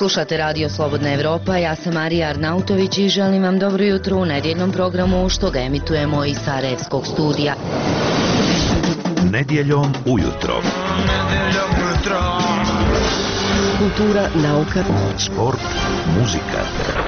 Slušate Radio Slobodna Evropa, ja sam Marija Arnautović i želim vam dobro jutro u nedjeljnom programu što ga emitujemo iz Sarajevskog studija. Nedjeljom ujutro. Kultura, nauka, sport, muzika.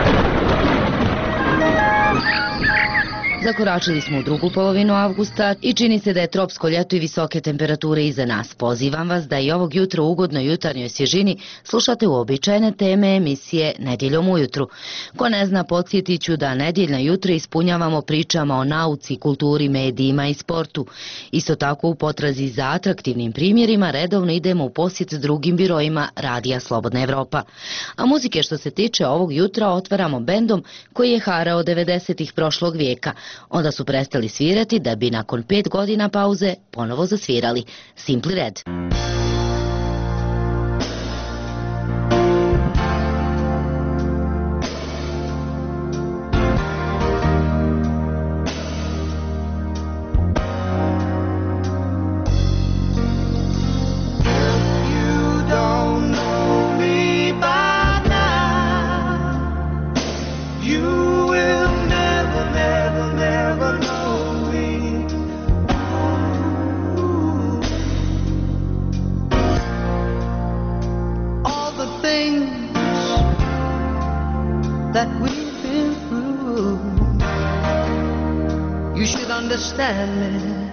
Zakoračili smo u drugu polovinu avgusta i čini se da je tropsko ljeto i visoke temperature iza nas. Pozivam vas da i ovog jutra u ugodnoj jutarnjoj svježini slušate uobičajene teme emisije Nedjeljom ujutru. Ko ne zna, podsjetit ću da nedjeljna jutra ispunjavamo pričama o nauci, kulturi, medijima i sportu. Isto tako u potrazi za atraktivnim primjerima redovno idemo u posjet drugim birojima Radija Slobodna Evropa. A muzike što se tiče ovog jutra otvaramo bendom koji je harao 90-ih prošlog vijeka. Onda su prestali svirati da bi nakon 5 godina pauze ponovo zasvirali. Simply Red. That we've been through, you should understand me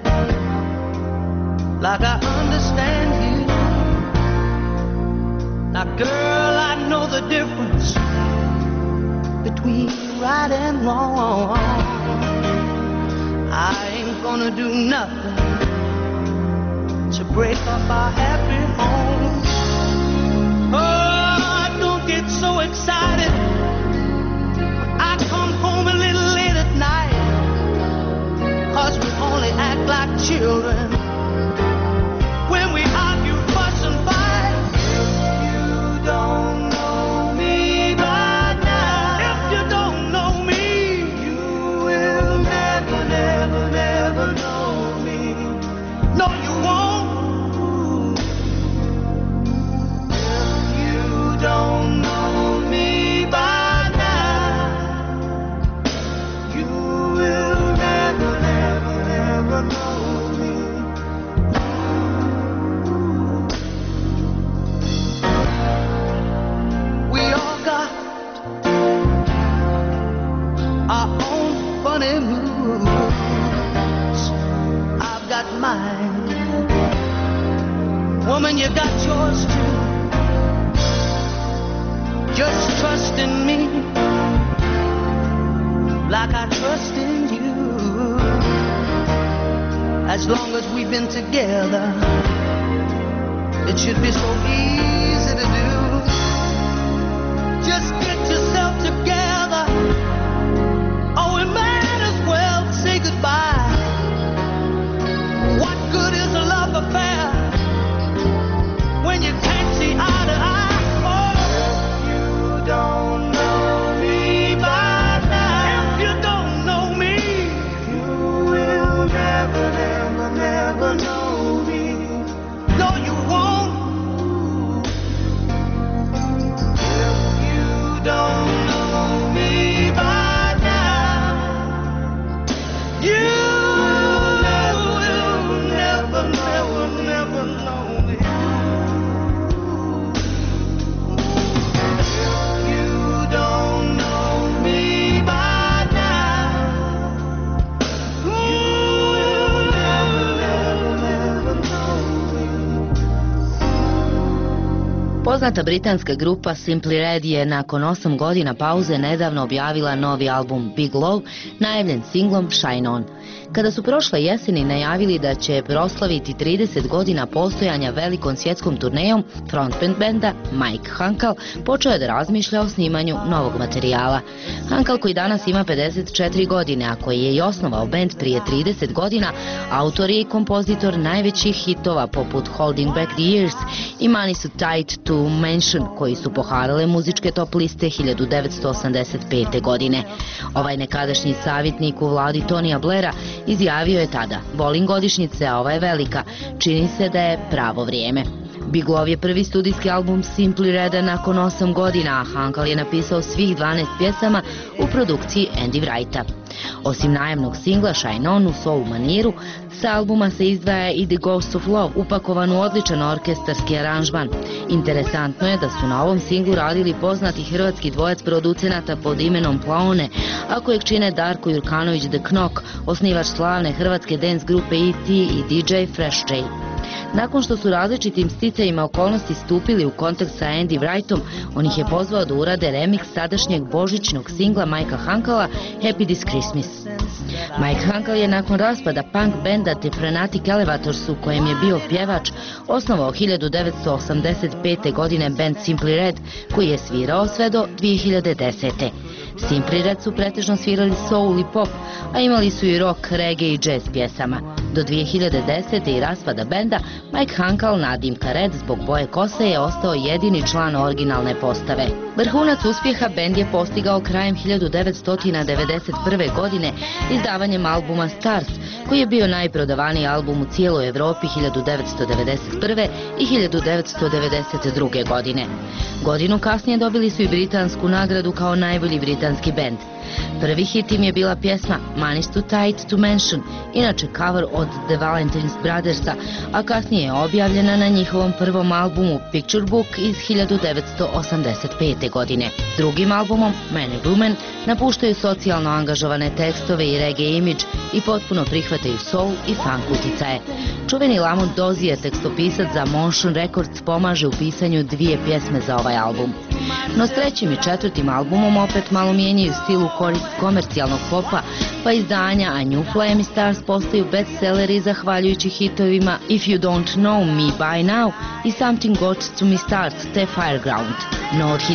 like I understand you. Now girl, I know the difference between right and wrong. I ain't gonna do nothing to break up our happy home. Oh, don't get so excited. I come home a little late at night, 'cause we only act like children when we argue, fuss and fight. If you don't know me by now, if you don't know me, you will never, never, never know me. No, you won't. If you don't know me by mine. Woman, you got yours too. Just trust in me like I trust in you. As long as we've been together, it should be so easy to do. Just get yourself together. Oh, we might as well say goodbye. What good is a love affair when you can't see eye to eye? Oh, if you don't know me by now, if you don't know me, you will never, never, never know me. No, you won't. If you don't know me by now, you Poznata britanska grupa Simply Red je nakon 8 godina pauze nedavno objavila novi album Big Love, najavljen singlom Shine On. Kada su prošle jeseni najavili da će proslaviti 30 godina postojanja velikom svjetskom turnejom, frontman benda Mike Hankel počeo je da razmišlja o snimanju novog materijala. Hankel, koji danas ima 54 godine, a koji je i osnovao bend prije 30 godina, autor je i kompozitor najvećih hitova poput Holding Back the Years i Money So Tight to Mention, koji su poharale muzičke top liste 1985. godine. Ovaj nekadašnji savjetnik u vladi Tonija Blaira izjavio je tada: volim godišnjice, a ova je velika, čini se da je pravo vrijeme. Big Love je prvi studijski album Simply Reda nakon 8 godina, a Hankal je napisao svih 12 pjesama u produkciji Andy Wrighta. Osim najavnog singla Shine On u soul maniru, sa albuma se izdvaja i The Ghost of Love, upakovan u odličan orkestarski aranžman. Interesantno je da su na ovom singlu radili poznati hrvatski dvojac producenata pod imenom Plaone, a kojeg čine Darko Jurkanović The Knock, osnivač slavne hrvatske dance grupe E.T. i DJ Fresh J. Nakon što su različitim sticajima okolnosti stupili u kontakt sa Andy Wrightom, on ih je pozvao da urade remix sadašnjeg božićnog singla Mikea Hankala Happy This Christmas. Mike Hankal je nakon raspada punk benda The Frenetic Elevators, u kojem je bio pjevač, osnovao 1985. godine band Simply Red, koji je svirao sve do 2010. Simply Red su pretežno svirali soul i pop, a imali su i rock, reggae i jazz pjesama. Do 2010. i raspada benda, Mike Hankal, nadimka Red zbog boje kose, je ostao jedini član originalne postave. Vrhunac uspjeha bend je postigao krajem 1991. godine izdavanjem albuma Stars, koji je bio najprodavaniji album u cijeloj Evropi 1991. i 1992. godine. Godinu kasnije dobili su i britansku nagradu kao najbolji britanski bend. Prvi hit im je bila pjesma Money's Too Tight to Mention, inače cover od The Valentines Brothersa, a kasnije je objavljena na njihovom prvom albumu Picture Book iz 1985. godine. Drugim albumom, Man and Woman, napuštaju socijalno angažovane tekstove i reggae imidž i potpuno prihvataju soul i funk uticaje. Čuveni Lamont Dozier, tekstopisac za Motion Records, pomaže u pisanju 2 pjesme za ovaj album. No s 3. i 4. albumom opet malo mijenjaju stil u korist komercijalnog popa, pa izdanja A New Flame Stars postaju bestselleri zahvaljujući hitovima If You Don't Know Me By Now i Something Got To Me Start te Fireground. No od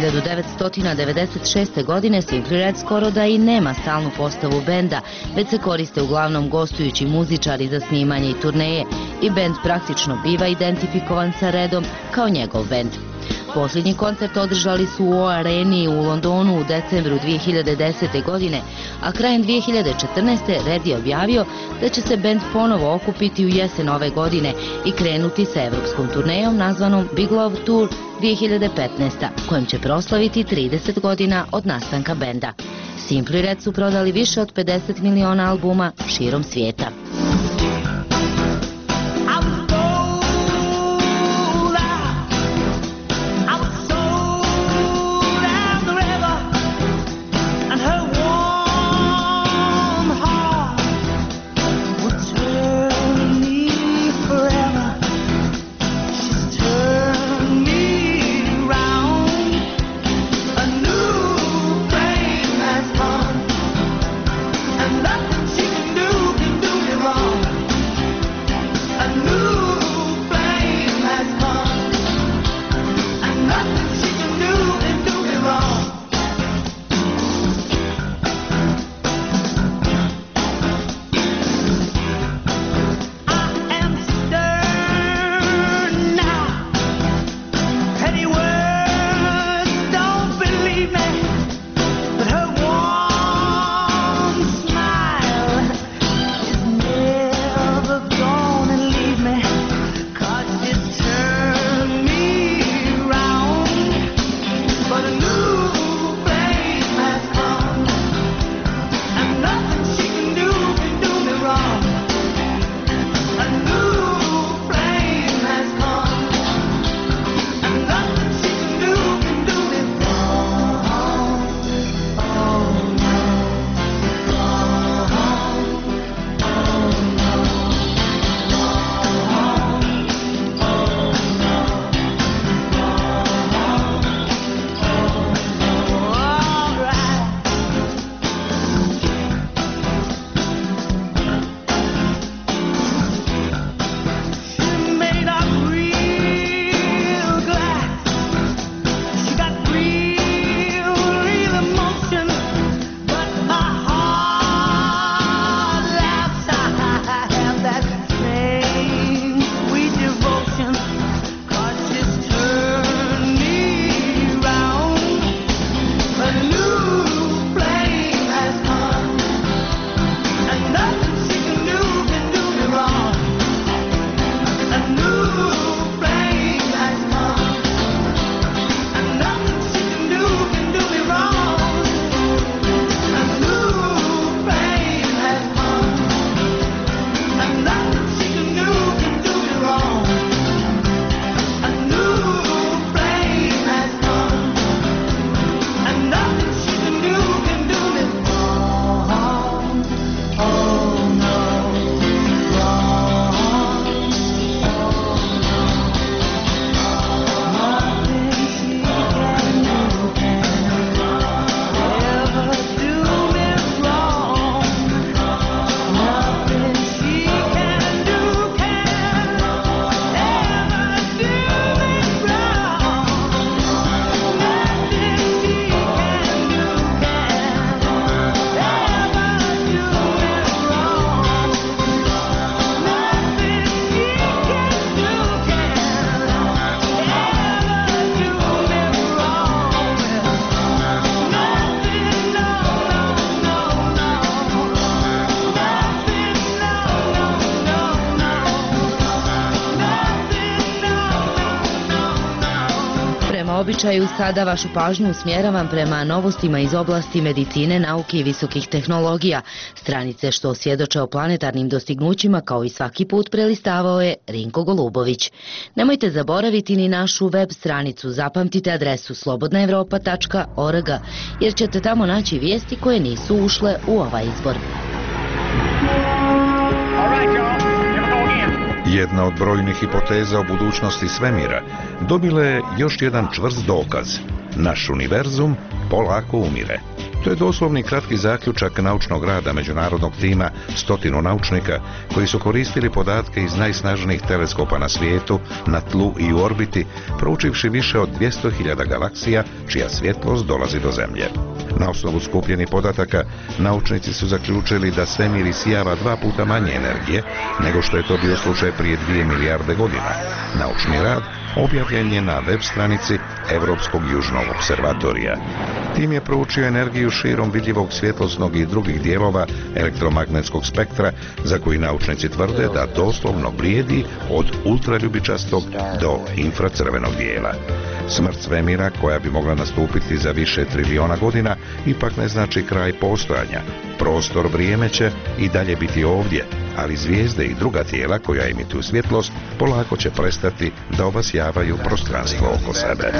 1996. godine Simply Red skoro da i nema stalnu postavu benda, već se koriste uglavnom gostujući muzičari za snimanje i turneje i bend praktično biva identifikovan sa Redom kao njegov bend. Posljednji koncert održali su u Areni u Londonu u decembru 2010. godine, a krajem 2014. Red je objavio da će se bend ponovo okupiti u jesen ove godine i krenuti sa evropskom turnejom nazvanom Big Love Tour 2015. kojim će proslaviti 30 godina od nastanka benda. Simply Red su prodali više od 50 miliona albuma širom svijeta. Nothing she can do can do me wrong. običaju, sada vašu pažnju usmjeravam prema novostima iz oblasti medicine, nauke i visokih tehnologija. Stranice što svjedoče o planetarnim dostignućima kao i svaki put prelistavao je Rinko Golubović. Nemojte zaboraviti ni našu web stranicu, zapamtite adresu slobodnaevropa.org jer ćete tamo naći vijesti koje nisu ušle u ovaj izbor. Jedna od brojnih hipoteza o budućnosti svemira dobila je još jedan čvrst dokaz. Naš univerzum polako umire. To je doslovni kratki zaključak naučnog rada međunarodnog tima 100 naučnika koji su koristili podatke iz najsnažnijih teleskopa na svijetu, na tlu i u orbiti, proučivši više od 200.000 galaksija čija svjetlost dolazi do Zemlje. Na osnovu skupljenih podataka, naučnici su zaključili da svemir isijava 2 puta manje energije nego što je to bio slučaj prije 2 milijarde godina. Naučni rad objavljen je na web stranici Europskog južnog observatorija. Tim je proučio energiju širom vidljivog svjetlosnog i drugih dijelova elektromagnetskog spektra, za koji naučnici tvrde da doslovno blijedi od ultraljubičastog do infracrvenog dijela. Smrt svemira, koja bi mogla nastupiti za više trilijona godina, ipak ne znači kraj postojanja. Prostor vrijeme će i dalje biti ovdje, ali zvijezde i druga tijela koja emituju svjetlost polako će prestati da obasjavaju prostranstvo oko sebe.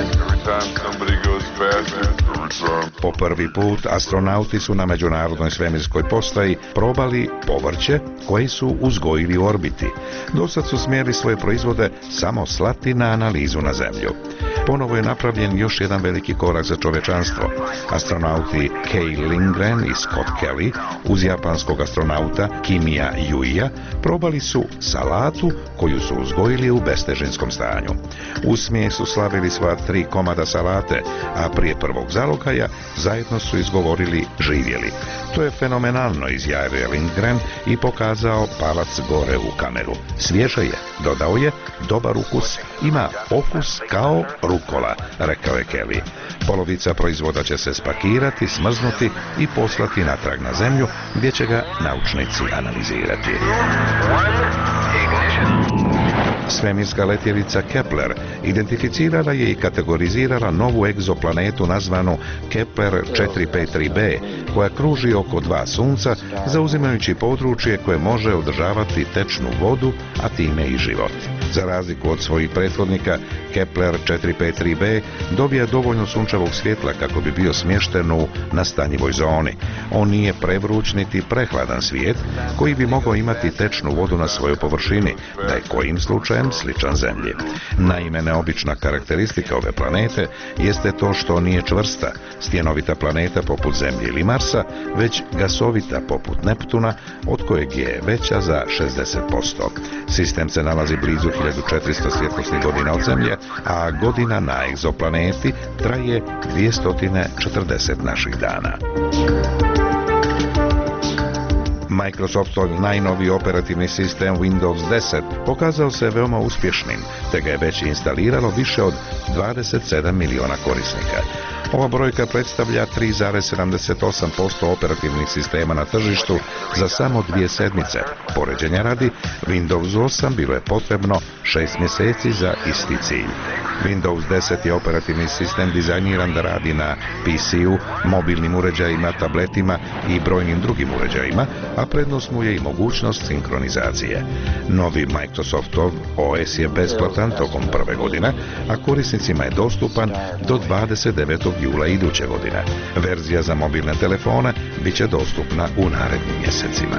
Po prvi put astronauti su na međunarodnoj svemirskoj postaji probali povrće koje su uzgojili u orbiti. Dosad su smjeli svoje proizvode samo slati na analizu na Zemlju. Ponovo je napravljen još jedan veliki korak za čovječanstvo. Astronauti Kay Lindgren i Scott Kelly uz japanskog astronauta Kimiya Yuiya probali su salatu koju su uzgojili u bestežinskom stanju. U smijeh su slavili sva 3 komada salate, a prije prvog zalogaja zajedno su izgovorili živjeli. To je fenomenalno, izjavio Lindgren i pokazao palac gore u kameru. Svježe je, dodao je, dobar ukus, ima okus kao rukola, rekao je Kelly. Polovica proizvoda će se spakirati, smrznuti i poslati natrag na Zemlju, gdje će ga naučnici analizirati. Svemirska letjelica Kepler identificirala je i kategorizirala novu egzoplanetu nazvanu Kepler 453b, koja kruži oko 2 sunca, zauzimajući područje koje može održavati tečnu vodu, a time i život. Za razliku od svojih prethodnika, Kepler 453b dobija dovoljno sunčevog svjetla kako bi bio smješten u nastanjivoj zoni. On nije prevruć niti prehladan svijet koji bi mogao imati tečnu vodu na svojoj površini, da je kojim slučajem sličan Zemlji. Naime, neobična karakteristika ove planete jeste to što nije čvrsta, stjenovita planeta poput Zemlje ili Marsa, već gasovita poput Neptuna, od kojeg je veća za 60%. Sistem se nalazi blizu 1400 svjetlosnih godina od Zemlje, a godina na egzoplaneti traje 240 naših dana. Microsoftov najnoviji operativni sistem Windows 10 pokazao se veoma uspješnim, te ga je već instaliralo više od 27 milijuna korisnika. Ova brojka predstavlja 3,78% operativnih sistema na tržištu za samo 2 sedmice. Poređenja radi, Windows 8 bilo je potrebno 6 mjeseci za isti cilj. Windows 10 je operativni sistem dizajniran da radi na PC-u, mobilnim uređajima, tabletima i brojnim drugim uređajima, a prednost mu je i mogućnost sinkronizacije. Novi Microsoftov OS je besplatan tokom prve godine, a korisnicima je dostupan do 29. jula iduće godine. Verzija za mobilne telefone bit će dostupna u narednim mjesecima.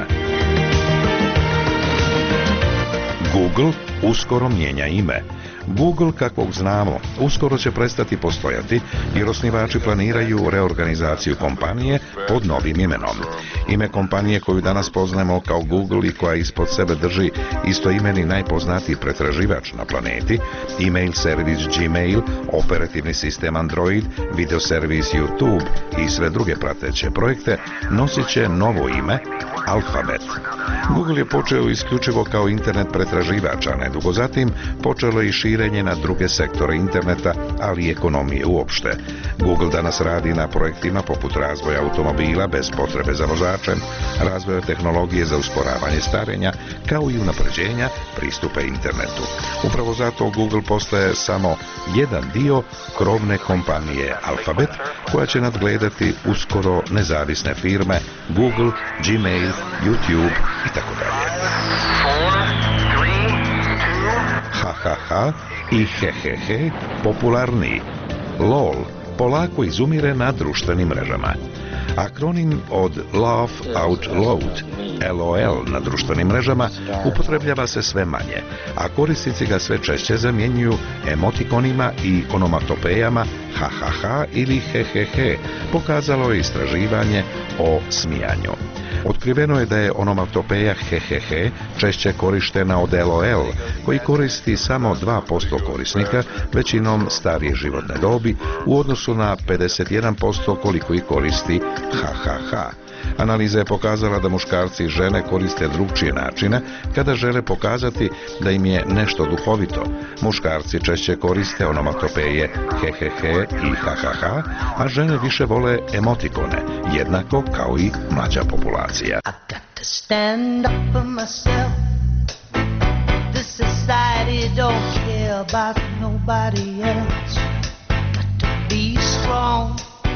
Google uskoro mijenja ime. Google, kakvog znamo, uskoro će prestati postojati jer osnivači planiraju reorganizaciju kompanije pod novim imenom. Ime kompanije koju danas poznajemo kao Google i koja ispod sebe drži istoimeni najpoznatiji pretraživač na planeti, email servis Gmail, operativni sistem Android, video servis YouTube i sve druge prateće projekte, nosit će novo ime Alphabet. Google je počeo isključivo kao internet pretraživač, a nedugo zatim počelo i širenje na druge sektore interneta, ali i ekonomije uopšte. Google danas radi na projektima poput razvoja automobila bez potrebe za vozačem, razvoja tehnologije za usporavanje starenja, kao i unapređenja pristupa internetu. Upravo zato Google postaje samo jedan dio krovne kompanije Alphabet, koja će nadgledati uskoro nezavisne firme Google, Gmail, YouTube i tako dalje. Ha i hehehe popularniji. LOL polako izumire na društvenim mrežama. Akronim od Laugh Out Loud, LOL na društvenim mrežama, upotrebljava se sve manje, a korisnici ga sve češće zamjenjuju emotikonima i onomatopejama ha ili hehehe, pokazalo je istraživanje o smijanju. Otkriveno je da je onomatopeja hehehe češće korištena od LOL, koji koristi samo 2% korisnika, većinom starije životne dobi, u odnosu na 51% koliko ih koristi ha. Analiza je pokazala da muškarci i žene koriste drugčije načine kada žele pokazati da im je nešto duhovito. Muškarci češće koriste onomatopeje hehehe i ha, a žene više vole emotikone, jednako kao i mlađa populacija. I got to stand up for myself. This society don't care about nobody else. Got to be strong.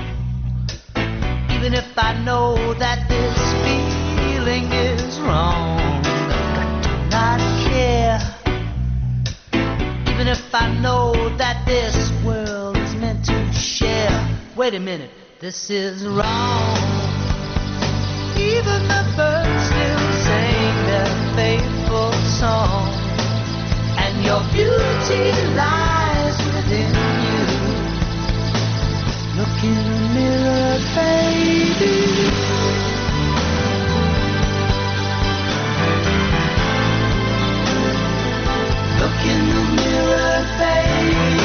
Even if I know that this feeling is wrong, got to not care. Even if I know that this world is meant to share. Wait a minute, this is wrong. Even the birds still sing their faithful song, and your beauty lies within you. Look in the mirror, baby. Look in the mirror, baby.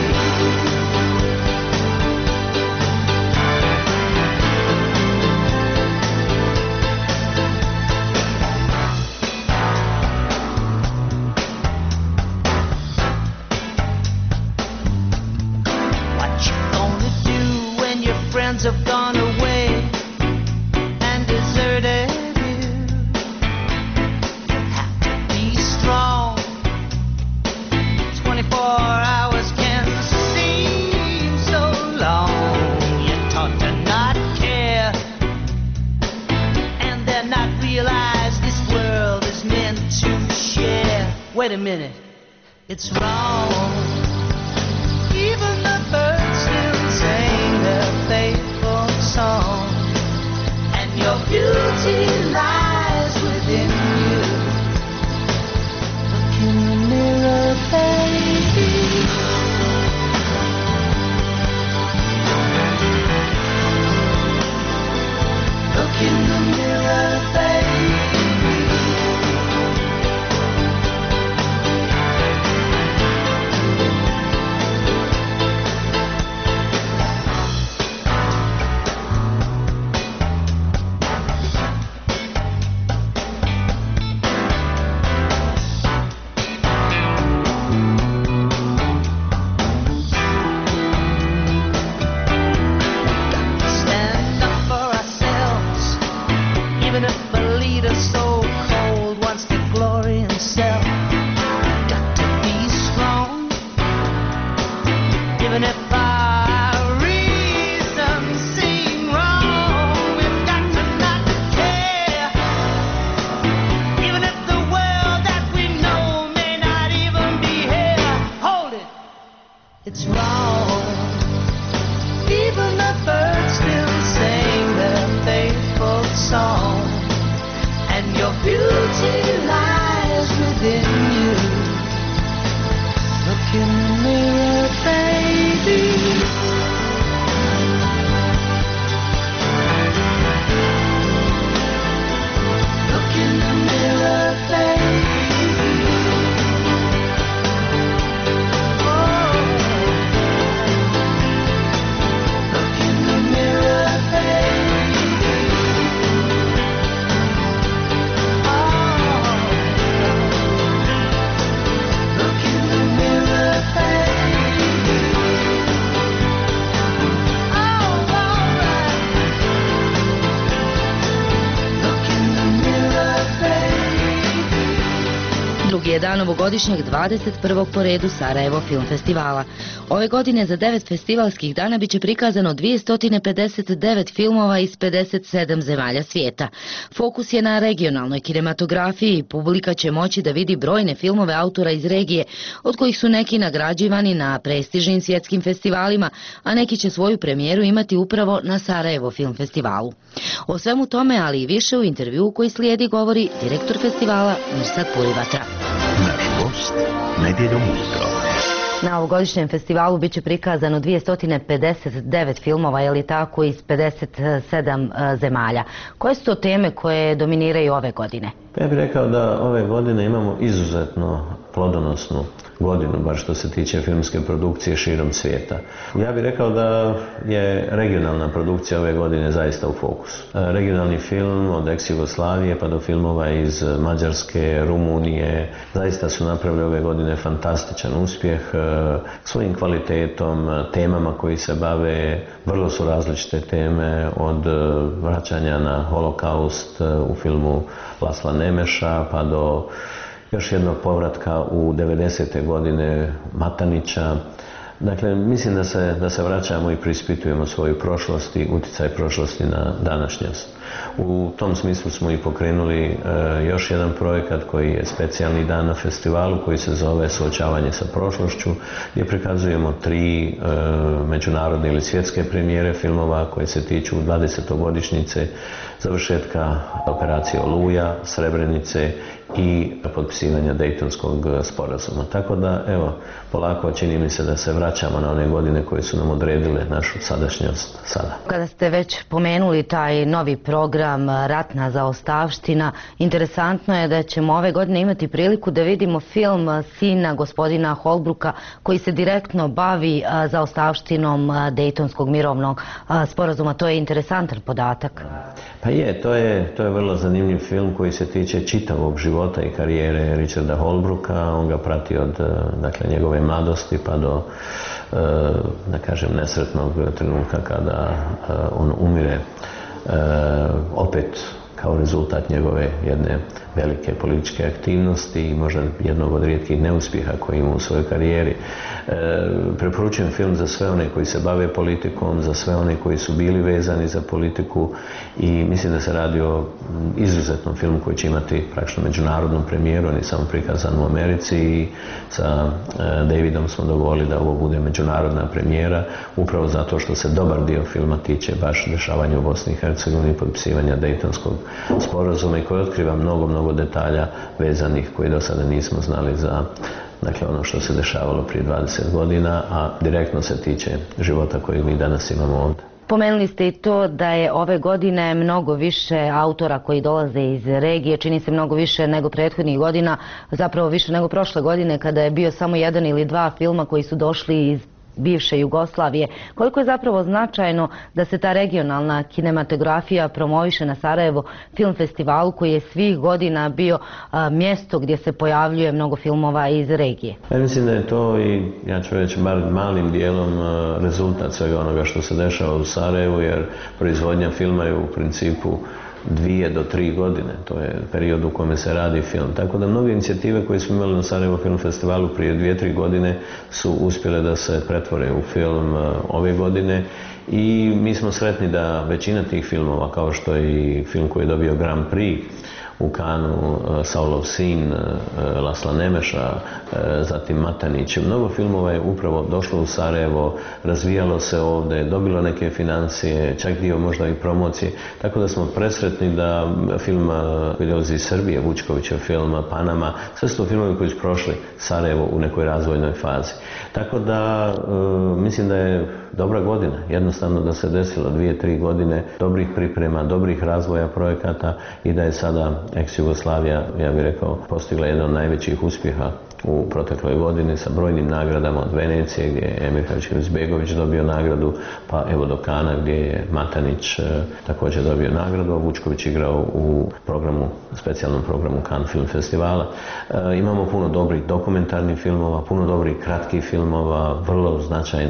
Friends have gone away and deserted you. You have to be strong. 24 hours can seem so long. You're taught to not care and then not realize this world is meant to share. Wait a minute, it's wrong. Even the birds still sing their faithful song, and your beauty lies within you. Look in the mirror, baby. Look in the mirror, baby. And your Drugi je dan ovogodišnjeg 21. po redu Sarajevo Film Festivala. Ove godine za 9 festivalskih dana biće prikazano 259 filmova iz 57 zemalja svijeta. Fokus je na regionalnoj kinematografiji i publika će moći da vidi brojne filmove autora iz regije, od kojih su neki nagrađivani na prestižnim svjetskim festivalima, a neki će svoju premijeru imati upravo na Sarajevo Film Festivalu. O svemu tome, ali i više u intervjuu koji slijedi, govori direktor festivala Mirsad Pulivatra. Naš gost nedjeljom ujutro. Na ovogodišnjem festivalu biće prikazano 259 filmova, je li tako, iz 57 zemalja. Koje su to teme koje dominiraju ove godine? Ja bih rekao da ove godine imamo izuzetno plodonosnu godinu, bar što se tiče filmske produkcije širom svijeta. Ja bih rekao da je regionalna produkcija ove godine zaista u fokusu. Regionalni film od ex-Jugoslavije pa do filmova iz Mađarske, Rumunije, zaista su napravili ove godine fantastičan uspjeh svojim kvalitetom, temama koji se bave, vrlo su različite teme, od vraćanja na holokaust u filmu Lasla Nemeša pa do još jednog povratka u 90. godine Matanića. Dakle, mislim da se vraćamo i preispitujemo svoju prošlost i utjecaj prošlosti na današnjost. U tom smislu smo i pokrenuli još jedan projekat koji je specijalni dan na festivalu, koji se zove Suočavanje sa prošlošću, gdje prikazujemo 3 međunarodne ili svjetske premijere filmova koje se tiču 20-godišnjice završetka operacije Oluja, Srebrenice i potpisivanja Dejtonskog sporazuma. Tako da, evo, polako čini mi se da se vraćamo na one godine koje su nam odredile našu sadašnjost sada. Kada ste već pomenuli taj novi program Ratna zaostavština, interesantno je da ćemo ove godine imati priliku da vidimo film sina gospodina Holbrooka koji se direktno bavi zaostavštinom Dejtonskog mirovnog sporazuma. To je interesantan podatak. Pa je, to je vrlo zanimljiv film koji se tiče čitavog života i karijere Richarda Holbrooka. On ga prati od njegove mladosti pa do da kažem nesretnog trenutka kada on umire opet kao rezultat njegove jedne velike političke aktivnosti i možda jednog od rijetkih neuspjeha koji ima u svojoj karijeri. Preporučujem film za sve one koji se bave politikom, za sve one koji su bili vezani za politiku i mislim da se radi o izuzetnom filmu koji će imati praktično međunarodnu premijeru, on je samo prikazan u Americi i sa Davidom smo dogovorili da ovo bude međunarodna premijera, upravo zato što se dobar dio filma tiče baš dešavanja u Bosni i Hercegovini, potpisivanja Dejtonskog sporazuma i koji otkriva mnogo detalja vezanih koji do sada nismo znali za ono što se dešavalo prije 20 godina, a direktno se tiče života kojeg mi danas imamo ovdje. Pomenuli ste i to da je ove godine mnogo više autora koji dolaze iz regije, čini se mnogo više nego prethodnih godina, zapravo više nego prošle godine kada je bio samo 1 ili 2 filma koji su došli iz bivše Jugoslavije. Koliko je zapravo značajno da se ta regionalna kinematografija promoviše na Sarajevo Film Festivalu koji je svih godina bio mjesto gdje se pojavljuje mnogo filmova iz regije? Ja mislim da je to i, ja ću reći, bar malim dijelom rezultat svega onoga što se dešava u Sarajevu, jer proizvodnja filma je u principu 2 do 3 godine, to je period u kome se radi film. Tako da mnoge inicijative koje smo imali na Sarajevo Film Festivalu prije 2-3 godine su uspjele da se pretvore u film ove godine i mi smo sretni da većina tih filmova, kao što je i film koji je dobio Grand Prix u Kanu, Saulov sin, Lasla Nemeša, zatim Matanić. Mnogo filmova je upravo došlo u Sarajevo, razvijalo se ovdje, dobilo neke financije, čak dio možda i promocije. Tako da smo presretni da film koji dolazi iz Srbije, Vučkovićev film Panama, sve su to filmovi koji su prošli Sarajevo u nekoj razvojnoj fazi. Tako da mislim da je dobra godina, jednostavno da se desilo 2-3 godine dobrih priprema, dobrih razvoja projekata i da je sada ex-Jugoslavija, ja bih rekao, postigla jedan od najvećih uspjeha u protekloj godini sa brojnim nagradama od Venecije gdje je Emir Hadžibegović dobio nagradu, pa evo do Kana gdje je Matanić također dobio nagradu, a Vučković igrao u specijalnom programu Cannes Film Festivala. Imamo puno dobrih dokumentarnih filmova, puno dobrih kratkih filmova, vrlo značajna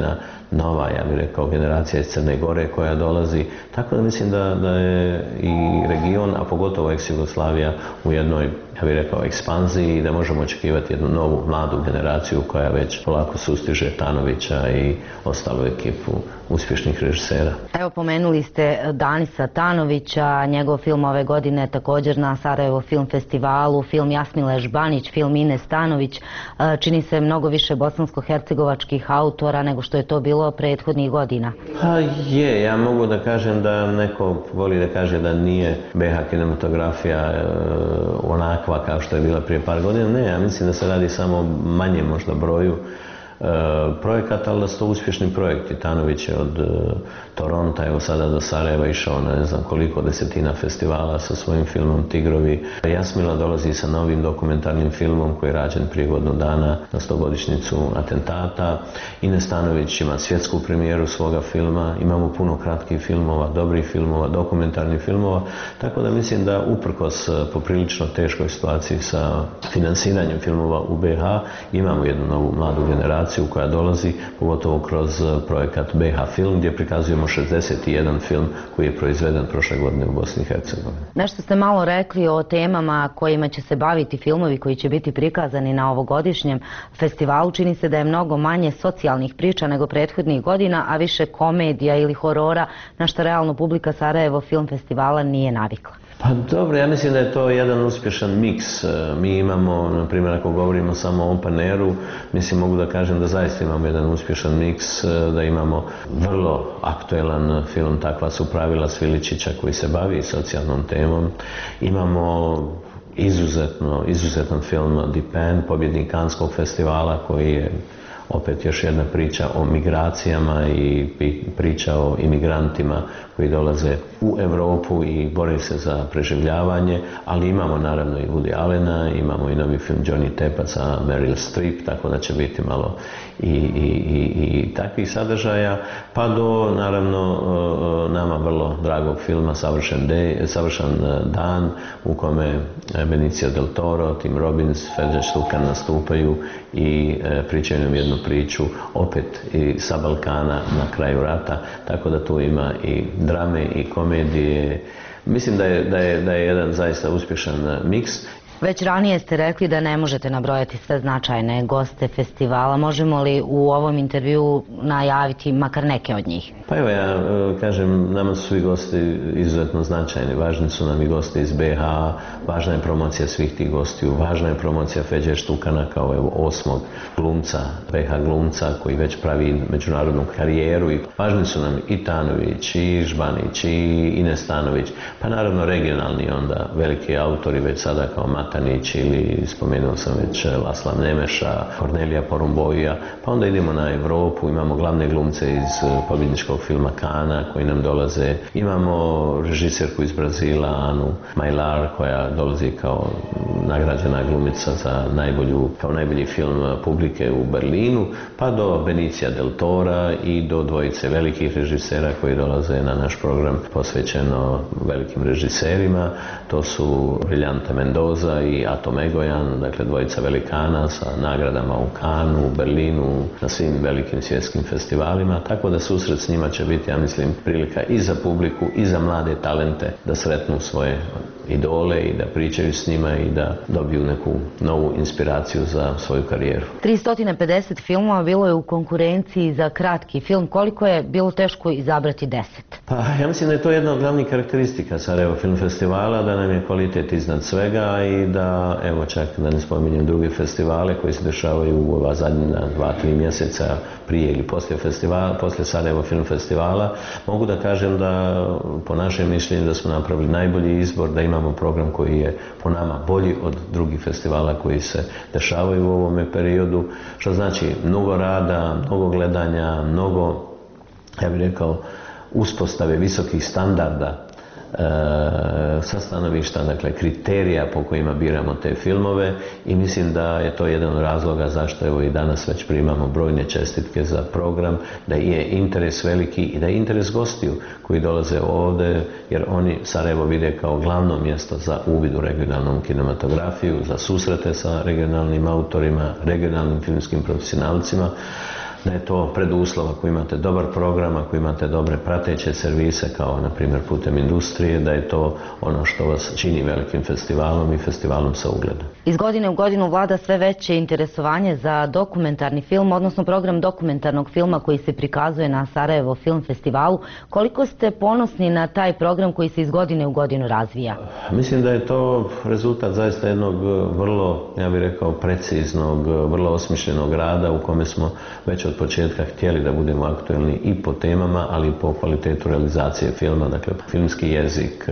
nova, ja bih rekao, generacija iz Crne Gore koja dolazi. Tako da mislim da je i region, a pogotovo ex-Jugoslavija u jednoj, ja bih rekao, ekspanziji i da možemo očekivati jednu novu, mladu generaciju koja već polako sustiže Tanovića i ostalu ekipu uspješnih režisera. Evo, pomenuli ste Danisa Tanovića, njegov film ove godine također na Sarajevo film festivalu, film Jasmile Žbanić, film Ines Tanović, čini se mnogo više bosansko-hercegovačkih autora nego što je to bilo prethodnih godina. Pa je, ja mogu da kažem da neko voli da kaže da nije BiH kinematografija onakva kao što je bila prije par godina. Ne, ja mislim da se radi samo manje možda broju projekata, ali da su to uspješni projekti. Tanović je od Toronta, evo sada do Sarajeva išao na ne znam koliko desetina festivala sa svojim filmom Tigrovi. Jasmila dolazi sa novim dokumentarnim filmom koji je rađen prije godinu dana na 100-godišnjicu atentata. Ines Tanović ima svjetsku premijeru svoga filma. Imamo puno kratkih filmova, dobrih filmova, dokumentarnih filmova. Tako da mislim da uprkos poprilično teškoj situaciji sa financiranjem filmova u BiH imamo jednu novu mladu generaciju koja dolazi, pogotovo kroz projekat BiH Film, gdje prikazujemo 61 film koji je proizveden prošle godine u Bosni i Hercegovini. Nešto ste malo rekli o temama kojima će se baviti filmovi koji će biti prikazani na ovogodišnjem festivalu. Čini se da je mnogo manje socijalnih priča nego prethodnih godina, a više komedija ili horora, na što realno publika Sarajevo film festivala nije navikla. Pa dobro, ja mislim da je to jedan uspješan miks. Mi imamo, na primjer, ako govorimo samo o open airu, mislim mogu da kažem da zaista imamo jedan uspješan miks, da imamo vrlo aktuelan film Takva su pravila Sviličića koji se bavi socijalnom temom. Imamo izuzetan film Dipen, pobjednik Kanskog festivala koji je opet još jedna priča o migracijama i priča o imigrantima koji dolaze u Europu i bore se za preživljavanje, ali imamo naravno i Woody Allena, imamo i novi film Johnny Teppa sa Meryl Streep, tako da će biti malo i takvih sadržaja, pa do naravno nama vrlo dragog filma Savršen dan, u kome Benicio del Toro, Tim Robbins, Feđa Štukan nastupaju i pričaju nam jednu priču opet i sa Balkana na kraju rata, tako da tu ima i drame i komedije. Mislim da je jedan zaista uspješan miks. Već ranije ste rekli da ne možete nabrojati sve značajne goste festivala. Možemo li u ovom intervjuu najaviti makar neke od njih? Pa evo, ja kažem, nama su svi gosti izuzetno značajni. Važni su nam i gosti iz BiH, važna je promocija svih tih gostiju, važna je promocija Feđe Štukana kao evo 8. glumca, BiH glumca koji već pravi međunarodnu karijeru. I važni su nam i Tanović, i Žbanić, i Ines Tanović, pa naravno regionalni onda veliki autori već sada kao Matanić ili spomenuo sam već Lasla Nemeša, Kornelija Porumboija, pa onda idemo na Europu, imamo glavne glumce iz pobjedničkog filma Kana koji nam dolaze, imamo režiserku iz Brazila Anu Majlar koja dolazi kao nagrađena glumica za najbolji film publike u Berlinu, pa do Benicia del Tora i do dvojice velikih režisera koji dolaze na naš program posvećeno velikim režiserima, to su Briljante Mendoza i Atom Egoyan, dakle dvojica velikana sa nagradama u Cannesu, u Berlinu, na svim velikim svjetskim festivalima, tako da susret s njima će biti, ja mislim, prilika i za publiku i za mlade talente da sretnu svoje idole i da pričaju s njima i da dobiju neku novu inspiraciju za svoju karijeru. 350 filmova bilo je u konkurenciji za kratki film. Koliko je bilo teško izabrati 10? Pa ja mislim da je to jedna od glavnih karakteristika Sarajevo Film Festivala, da nam je kvalitet iznad svega i da, evo čak da ne spominjem druge festivale koji se dešavaju u ova zadnja 2-3 mjeseca prije ili poslije Sarajevo Film Festivala, mogu da kažem da po našem mišljenju da smo napravili najbolji izbor, da imamo program koji je po nama bolji od drugih festivala koji se dešavaju u ovome periodu, što znači mnogo rada, mnogo gledanja, mnogo, ja bih rekao, uspostave visokih standarda sa stanovišta, dakle kriterija po kojima biramo te filmove i mislim da je to jedan od razloga zašto evo i danas već primamo brojne čestitke za program, da je interes veliki i da je interes gostiju koji dolaze ovdje jer oni Sarajevo vide kao glavno mjesto za uvid u regionalnu kinematografiju, za susrete sa regionalnim autorima, regionalnim filmskim profesionalcima. da je to preduslov ako imate dobar program, ako imate dobre prateće servise kao na primjer putem industrije, da je to ono što vas čini velikim festivalom i festivalom sa ugledom. Iz godine u godinu vlada sve veće interesovanje za dokumentarni film, odnosno program dokumentarnog filma koji se prikazuje na Sarajevo Film Festivalu. Koliko ste ponosni na taj program koji se iz godine u godinu razvija? Mislim da je to rezultat zaista jednog vrlo, ja bih rekao, preciznog, vrlo osmišljenog rada u kome smo već od početka htjeli da budemo aktuelni i po temama, ali i po kvalitetu realizacije filma, dakle filmski jezik,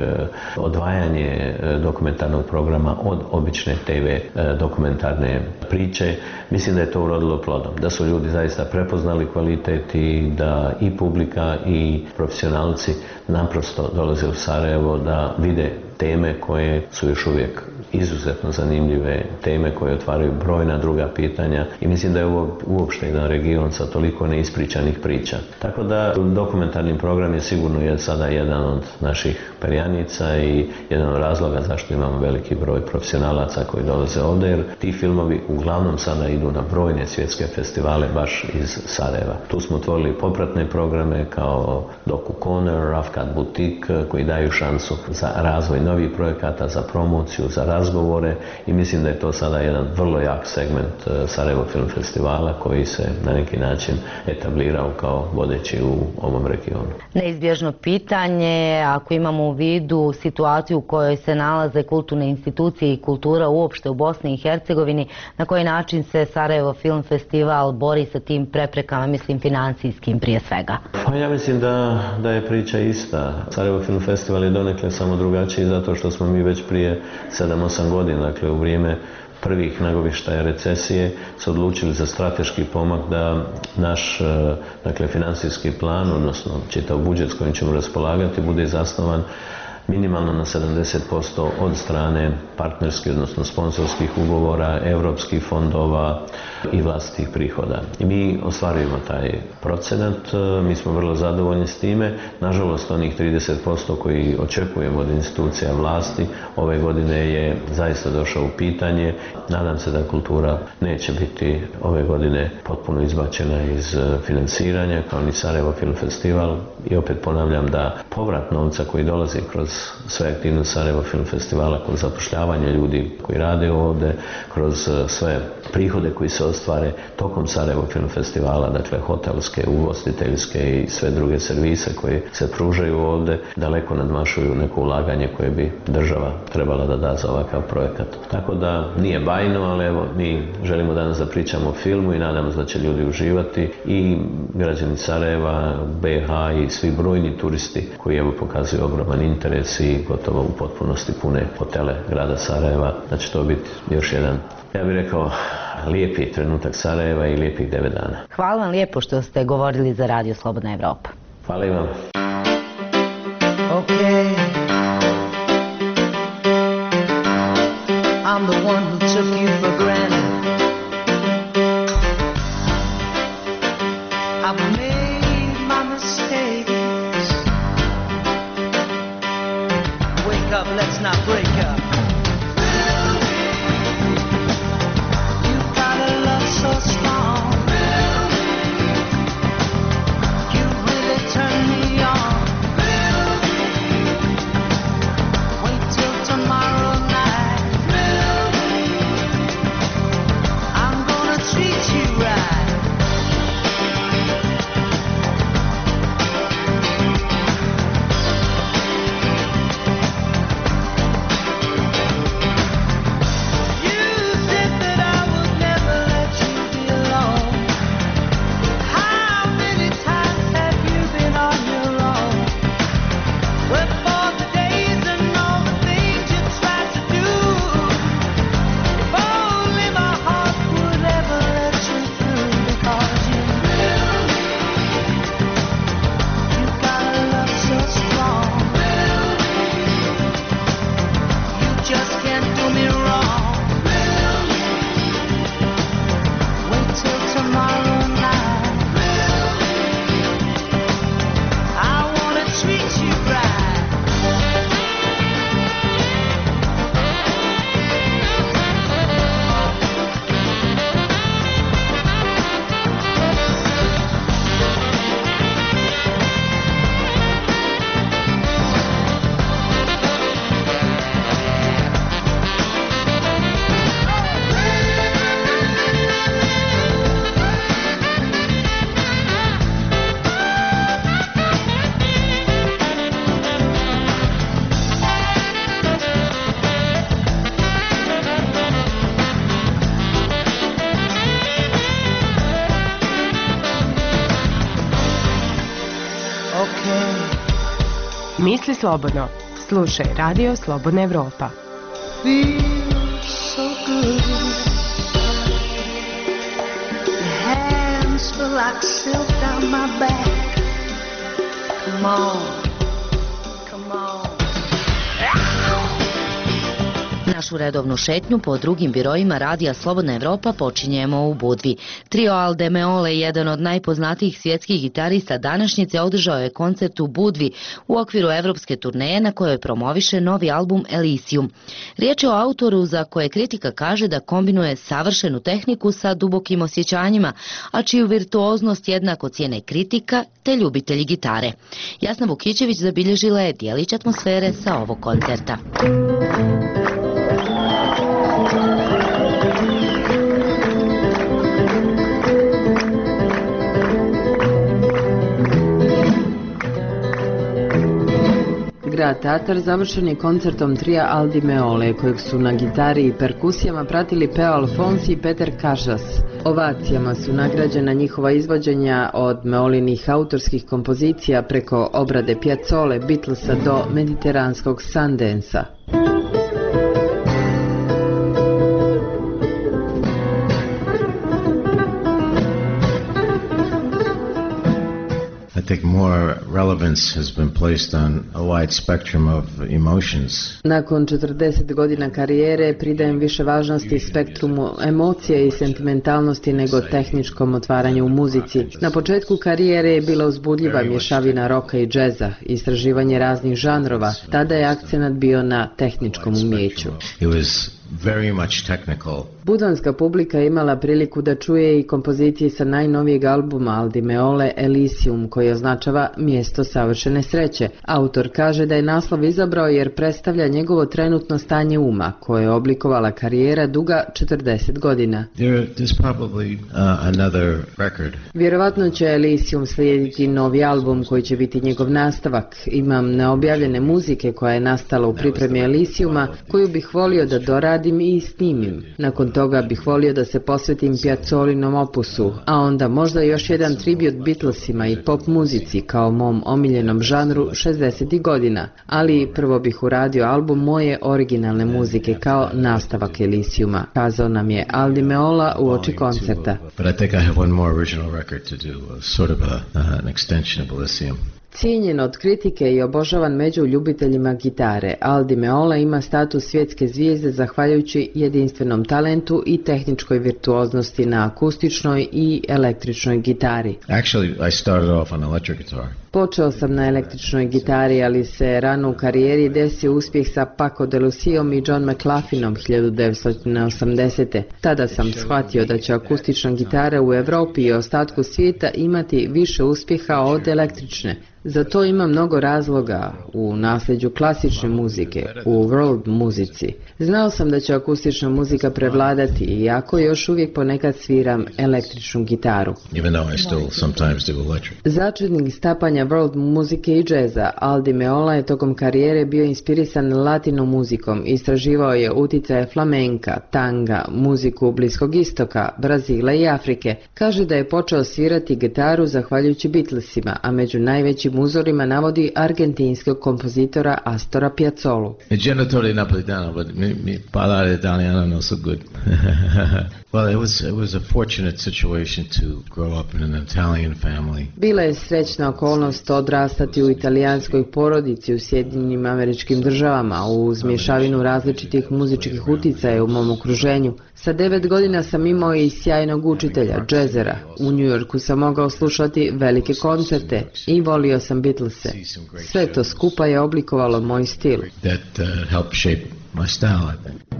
odvajanje dokumentarnog programa od obične TV dokumentarne priče. Mislim da je to urodilo plodom, da su ljudi zaista prepoznali kvalitet i da i publika i profesionalci naprosto dolaze u Sarajevo da vide teme koje su još uvijek izuzetno zanimljive, teme koje otvaraju brojna druga pitanja i mislim da je ovo uopšte jedan region sa toliko neispričanih priča. Tako da dokumentarni program je sigurno sada jedan od naših perjanica i jedan od razloga zašto imamo veliki broj profesionalaca koji dolaze ovdje, jer ti filmovi uglavnom sada idu na brojne svjetske festivale baš iz Sarajeva. Tu smo otvorili popratne programe kao Doku Corner, Rafkat Boutique koji daju šansu za razvoj novih projekata, za promociju, za razgovore i mislim da je to sada jedan vrlo jak segment Sarajevo Film Festivala koji se na neki način etablirao kao vodeći u ovom regionu. Neizbježno pitanje, ako imamo u vidu situaciju u kojoj se nalaze kulturne institucije i kultura uopšte u Bosni i Hercegovini, na koji način se Sarajevo Film Festival bori sa tim preprekama, mislim financijskim prije svega? Pa ja mislim da je priča ista. Sarajevo Film Festival je donekle samo drugačiji zato što smo mi već prije 7-8 godina, dakle u vrijeme prvih nagovještaja recesije, se odlučili za strateški pomak da naš financijski plan, odnosno čitav budžet s kojim ćemo raspolagati, bude zasnovan minimalno na 70% od strane partnerskih, odnosno sponsorskih ugovora, europskih fondova i vlastitih prihoda. I mi ostvarujemo taj procenat, mi smo vrlo zadovoljni s time. Nažalost, onih 30% koji očekujemo od institucija vlasti ove godine je zaista došao u pitanje. Nadam se da kultura neće biti ove godine potpuno izbačena iz financiranja, kao ni Sarajevo Film Festival. I opet ponavljam da povrat novca koji dolazi kroz sve aktivnosti Sarajevo Film Festivala, kroz zapošljavanje ljudi koji rade ovdje, kroz sve prihode koji se ostvare tokom Sarajevo Film Festivala, dakle hotelske, ugostiteljske i sve druge servise koji se pružaju ovdje, daleko nadmašuju neko ulaganje koje bi država trebala da da za ovakav projekat. Tako da nije bajno, ali evo, mi želimo danas da pričamo o filmu i nadamo se da će ljudi uživati i građani Sarajeva, BiH i svi brojni turisti koji evo pokazuju ogroman interes i gotovo u potpunosti pune hotele grada Sarajeva, da će to biti još jedan, ja bih rekao, lijepi trenutak Sarajeva i lijepih 9 dana. Hvala vam lijepo što ste govorili za Radio Slobodna Evropa. Hvala i vam. Okay. I'm the one who took you for granted. I've made my mistakes. Wake up, let's not break up. You've got a love so strong. You really turn me on. Wait till tomorrow night. Misli slobodno. Slušaj Radio Slobodna Evropa. Feels so good. Your hands feel like silk down my back. Come on, come on. Našu redovnu šetnju po drugim biroima Radija Slobodna Evropa počinjemo u Budvi. Trio Al Di Meola, jedan od najpoznatijih svjetskih gitarista današnjice, održao je koncert u Budvi u okviru evropske turneje na kojoj promoviše novi album Elysium. Riječ je o autoru za koje kritika kaže da kombinuje savršenu tehniku sa dubokim osjećanjima, a čiju virtuoznost jednako cijene kritika te ljubitelji gitare. Jasna Vukićević zabilježila je dijelić atmosfere sa ovog koncerta. Grad Tatar završen je koncertom trija Al Di Meola, kojeg su na gitari i perkusijama pratili Peo Alfonsi i Peter Casas. Ovacijama su nagrađena njihova izvođenja od Meolinih autorskih kompozicija preko obrade Piazzole, Beatlesa do mediteranskog Sundansa. I think more relevance has been placed on a wide spectrum of emotions. Nakon 40 godina karijere pridajem više važnosti spektrumu emocije i sentimentalnosti nego tehničkom otvaranju u muzici. Na početku karijere je bila uzbudljiva mješavina roka i džeza, istraživanje raznih žanrova. Tada je akcenat bio na tehničkom umjeću. It was very much technical. Budanska publika je imala priliku da čuje i kompozicije sa najnovijeg albuma Al Di Meola Elysium, koji označava mjesto savršene sreće. Autor kaže da je naslov izabrao jer predstavlja njegovo trenutno stanje uma, koje je oblikovala karijera duga 40 godina. There's probably another record. Vjerovatno će Elysium slijediti novi album koji će biti njegov nastavak. Imam neobjavljene muzike koja je nastala u pripremi Elysiuma, koju bih volio da doradim i snimim. Nakon toga bih volio da se posvetim Piazzolinom opusu, a onda možda još jedan tribut Beatlesima i pop muzici kao mom omiljenom žanru 60. godina, ali prvo bih uradio album moje originalne muzike kao nastavak Elysiuma, kazao nam je Al Di Meola u oči koncerta. But I think I have one more original record to do, sort of an extension of Elysium. Cijenjen od kritike i obožavan među ljubiteljima gitare, Al Di Meola ima status svjetske zvijezde zahvaljujući jedinstvenom talentu i tehničkoj virtuoznosti na akustičnoj i električnoj gitari. Actually, I started off on electric guitar. Počeo sam na električnoj gitari, ali se rano u karijeri desio uspjeh sa Paco de Luciom i John McLaughlinom 1980. Tada sam shvatio da će akustična gitara u Europi i ostatku svijeta imati više uspjeha od električne. Za to ima mnogo razloga u nasljeđu klasične muzike, u world muzici. Znao sam da će akustična muzika prevladati, iako još uvijek ponekad sviram električnu gitaru. Even though I still sometimes do electric. Začetnik stapanja world muzike i džeza, Al Di Meola je tokom karijere bio inspirisan latino muzikom, istraživao je uticaje flamenka, tanga, muziku Bliskog istoka, Brazila i Afrike. Kaže da je počeo svirati gitaru zahvaljujući Beatlesima, a među najvećim uzorima navodi argentinskog kompozitora Astora Piazzolu. Genitore napolitano, but mi parlare italiano non so good. Well, it was a fortunate situation to grow up in an Italian family. Bila je srećna okolnost odrastati u italijanskoj porodici u Sjedinjenim Američkim Državama uz mješavinu različitih muzičkih uticaja u mom okruženju. Sa 9 godina sam imao i sjajnog učitelja, džezera. U New Yorku sam mogao slušati velike koncerte i volio sam Beatlese. Sve to skupa je oblikovalo moj stil. That helped shape my style, I think.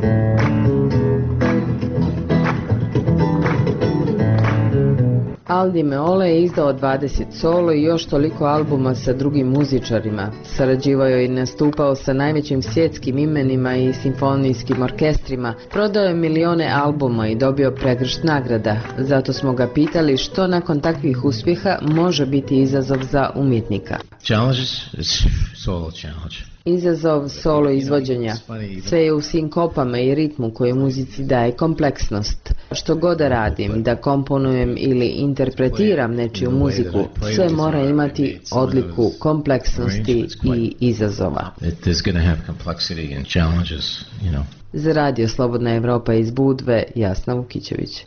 Al Di Meola je izdao 20 solo i još toliko albuma sa drugim muzičarima. Sarađivao je i nastupao sa najvećim svjetskim imenima i simfonijskim orkestrima. Prodao je milione albuma i dobio pregršt nagrada. Zato smo ga pitali što nakon takvih uspjeha može biti izazov za umjetnika. Challenges? It's all a challenge. Izazov solo izvođenja. Sve je u sinkopama i ritmu koji muzici daje kompleksnost. Što god da radim, da komponujem ili interpretiram nečiju muziku, sve mora imati odliku kompleksnosti i izazova. Za Radio Slobodna Evropa iz Budve, Jasna Vukićević.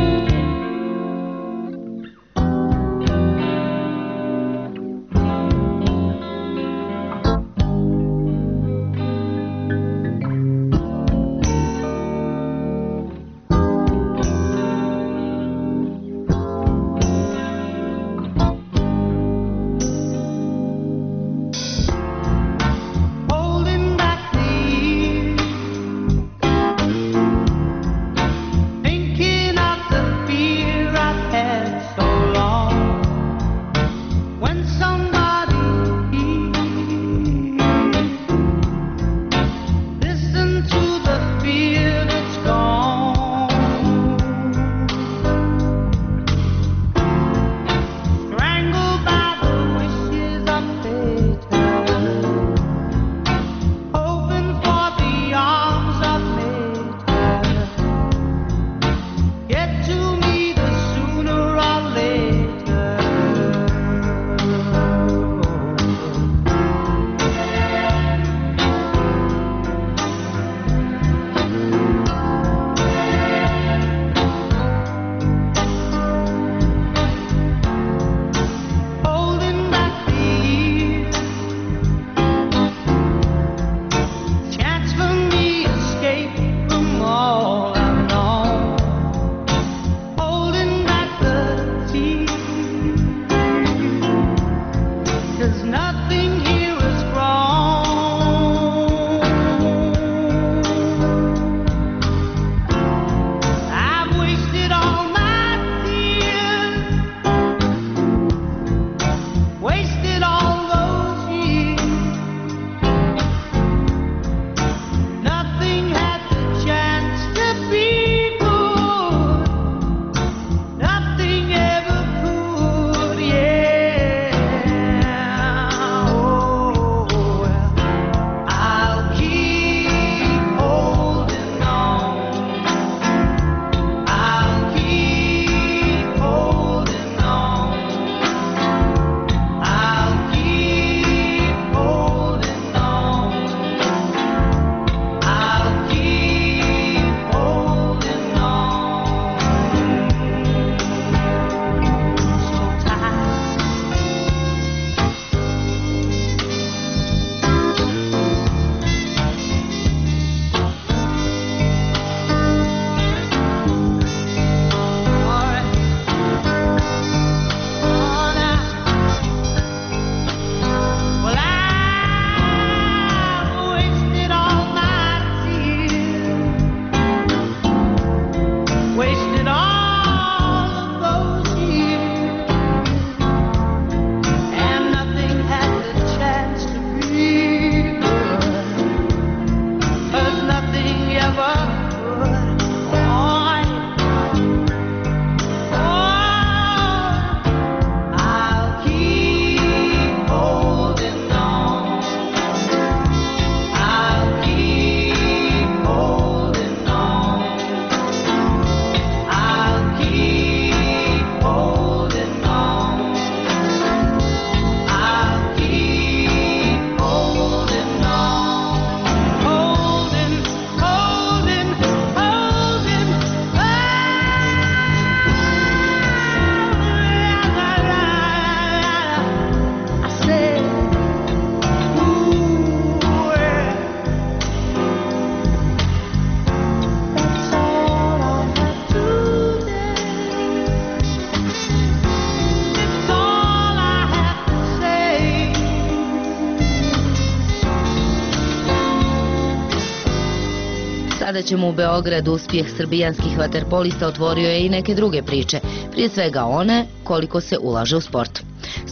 Sada ćemo u Beogradu. Uspjeh srbijanskih vaterpolista otvorio je i neke druge priče, prije svega one koliko se ulaže u sport.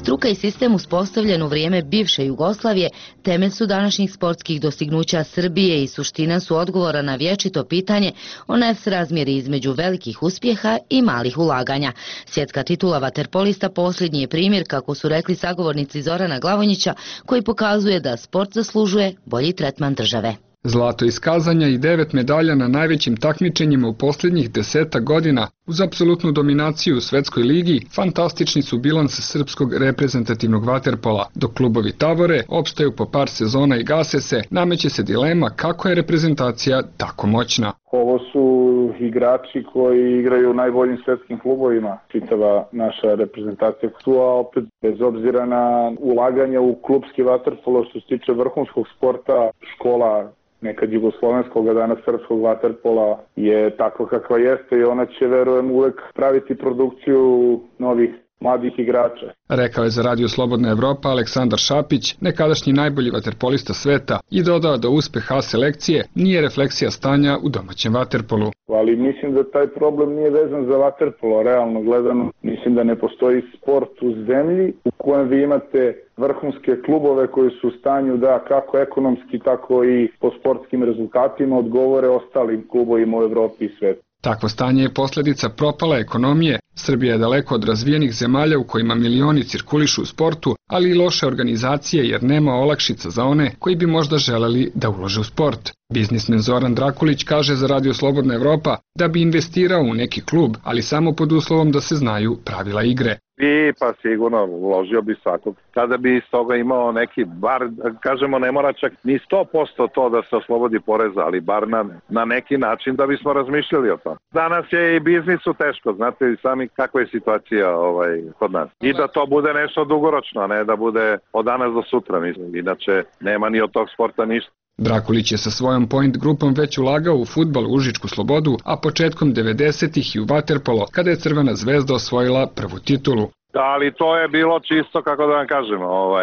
Struka i sistem uspostavljen u vrijeme bivše Jugoslavije temelj su današnjih sportskih dostignuća Srbije i suština su odgovora na vječito pitanje o nesrazmjeri između velikih uspjeha i malih ulaganja. Svjetska titula vaterpolista posljednji je primjer, kako su rekli sagovornici Zorana Glavonjića, koji pokazuje da sport zaslužuje bolji tretman države. Zlato iz kazanja i 9 medalja na najvećim takmičenjima u posljednjih 10 godina, uz apsolutnu dominaciju u svetskoj ligi, fantastični su bilans srpskog reprezentativnog vaterpola. Dok klubovi tavore, opstaju po par sezona i gase se, nameće se dilema kako je reprezentacija tako moćna. Ovo su igrači koji igraju u najboljim svetskim klubovima, čitava naša reprezentacija tu, a opet bez obzira na ulaganje u klubski vaterpolo što se tiče vrhunskog sporta, škola nekad jugoslovenskog, a danas srpskog vaterpola je takva kakva jeste i ona će, verujem, uvek praviti produkciju novih mladih igrača. Rekao je za Radio Slobodna Evropa Aleksandar Šapić, nekadašnji najbolji vaterpolista sveta, i dodao da uspeh A selekcije nije refleksija stanja u domaćem vaterpolu. Ali mislim da taj problem nije vezan za vaterpolo, realno gledano. Mislim da ne postoji sport u zemlji u kojem vi imate vrhunske klubove koji su u stanju da kako ekonomski, tako i po sportskim rezultatima odgovore ostalim klubovima u Evropi i svetu. Takvo stanje je posljedica propale ekonomije. Srbija je daleko od razvijenih zemalja u kojima milioni cirkulišu u sportu, ali i loše organizacije jer nema olakšica za one koji bi možda želeli da ulože u sport. Biznismen Zoran Drakulić kaže za Radio Slobodna Evropa da bi investirao u neki klub, ali samo pod uslovom da se znaju pravila igre. I pa sigurno uložio bi svakog. Kada bi iz toga imao neki, bar kažemo ne mora čak ni 100% to da se oslobodi poreza, ali bar na neki način da bismo razmišljali o tom. Danas je i biznisu teško, znate i sami kakva je situacija kod nas. I da to bude nešto dugoročno, a ne da bude od danas do sutra, mislim. Inače nema ni od tog sporta ništa. Drakulić je sa svojom Point grupom već ulagao u fudbal u Užičku Slobodu, a početkom 90-ih i u vaterpolo, kada je Crvena zvezda osvojila prvu titulu. Da, ali to je bilo čisto, kako da vam kažem,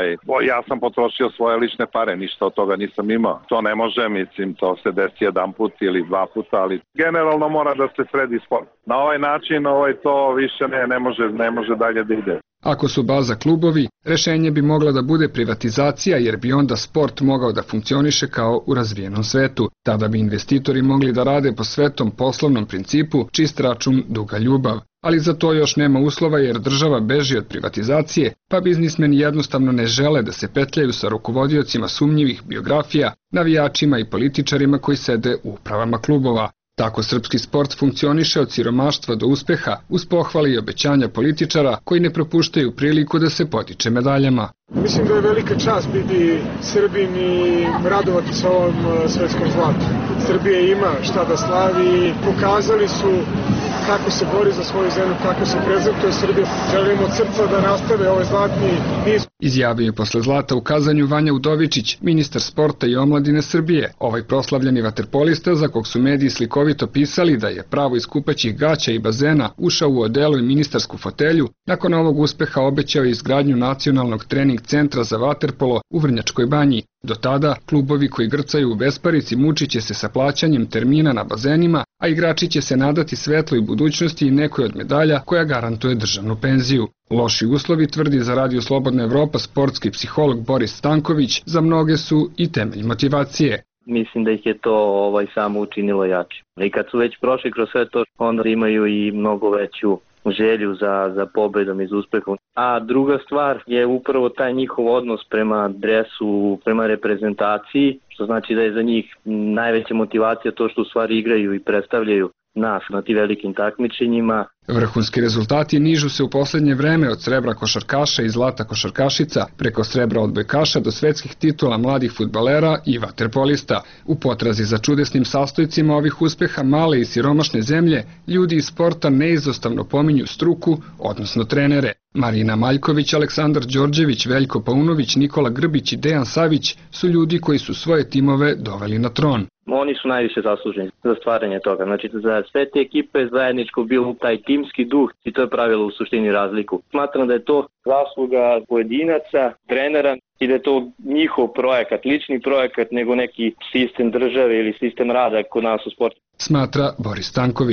ja sam potrošio svoje lične pare, ništa od toga nisam imao. To ne može, mislim, to se desi jedan put ili dva puta, ali generalno mora da se sredi sport. Na ovaj način to više ne može dalje da ide. Ako su baza klubovi, rešenje bi mogla da bude privatizacija jer bi onda sport mogao da funkcioniše kao u razvijenom svetu. Tada bi investitori mogli da rade po svetom poslovnom principu čist račun duga ljubav. Ali za to još nema uslova jer država beži od privatizacije, pa biznismeni jednostavno ne žele da se petljaju sa rukovodiocima sumnjivih biografija, navijačima i političarima koji sede u upravama klubova. Tako srpski sport funkcioniše od siromaštva do uspeha, uz pohvale i obećanja političara koji ne propuštaju priliku da se potiče medaljama. Mislim da je velika čast biti Srbin i radovati se ovom svetskom zlatu. Srbija ima šta da slavi, pokazali su kako se bori za svoju zemlju, kako se prezentuje Srbija. Želimo od srca da nastave ovaj zlatni niz. Izjavio je posle zlata u kazanju Vanja Udovičić, ministar sporta i omladine Srbije. Ovaj proslavljeni vaterpolista, za kog su mediji slikovito pisali da je pravo iz kupaćih gaća i bazena ušao u odelu i ministarsku fotelju, nakon ovog uspeha obećao je izgradnju nacionalnog trening centra za vaterpolo u Vrnjačkoj banji. Do tada, klubovi koji grcaju u besparici mučit će se sa plaćanjem termina na bazenima, a igrači će se nadati svetloj budućnosti i nekoj od medalja koja garantuje državnu penziju. Loši uslovi, tvrdi za Radio Slobodna Evropa sportski psiholog Boris Stanković, za mnoge su i temelj motivacije. Mislim da ih je to samo učinilo jači. I kad su već prošli kroz sve to, onda imaju i mnogo veću želju za pobedom i za uspehom. A druga stvar je upravo taj njihov odnos prema dresu, prema reprezentaciji, što znači da je za njih najveća motivacija to što u stvari igraju i predstavljaju nas na ti velikim takmičenjima. Vrhunski rezultati nižu se u posljednje vreme od srebra košarkaša i zlata košarkašica, preko srebra odbojkaša do svetskih titula mladih fudbalera i vaterpolista. U potrazi za čudesnim sastojcima ovih uspeha male i siromašne zemlje, ljudi iz sporta neizostavno pominju struku, odnosno trenere. Marina Maljković, Aleksandar Đorđević, Veljko Paunović, Nikola Grbić i Dejan Savić su ljudi koji su svoje timove doveli na tron. Oni su najviše zasluženi za stvaranje toga. Znači, za sve te ekipe zajedničko bilo taj timski duh i to je pravilo u suštini razliku. Smatram da je to zasluga pojedinaca, trenera i da je to njihov projekat, lični projekat, nego neki sistem države ili sistem rada kod nas u sportu. Smatra Boris Stanković.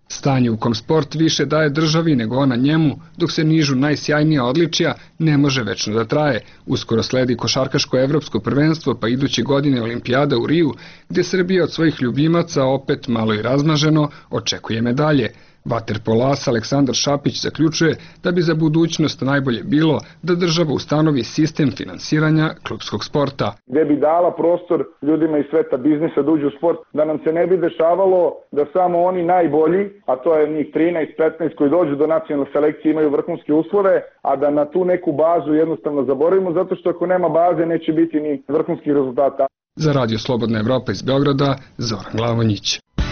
Stanje u kom sport više daje državi nego ona njemu, dok se nižu najsjajnija odličja, ne može večno da traje. Uskoro sledi košarkaško evropsko prvenstvo, pa iduće godine olimpijada u Riju, gdje Srbija od svojih ljubimaca, opet malo i razmaženo, očekuje medalje. Vaterpolaš Aleksandar Šapić zaključuje da bi za budućnost najbolje bilo da država ustanovi sistem finansiranja klupskog sporta. Gde bi dala prostor ljudima iz sveta biznisa da uđu u sport, da nam se ne bi dešavalo da samo oni najbolji, a to je njih 13-15 koji dođu do nacionalne selekcije imaju vrhunske uslove, a da na tu neku bazu jednostavno zaboravimo, zato što ako nema baze neće biti ni vrhunskih rezultata. Za Radio Slobodna Evropa iz Beograda, Zoran Glavonjić.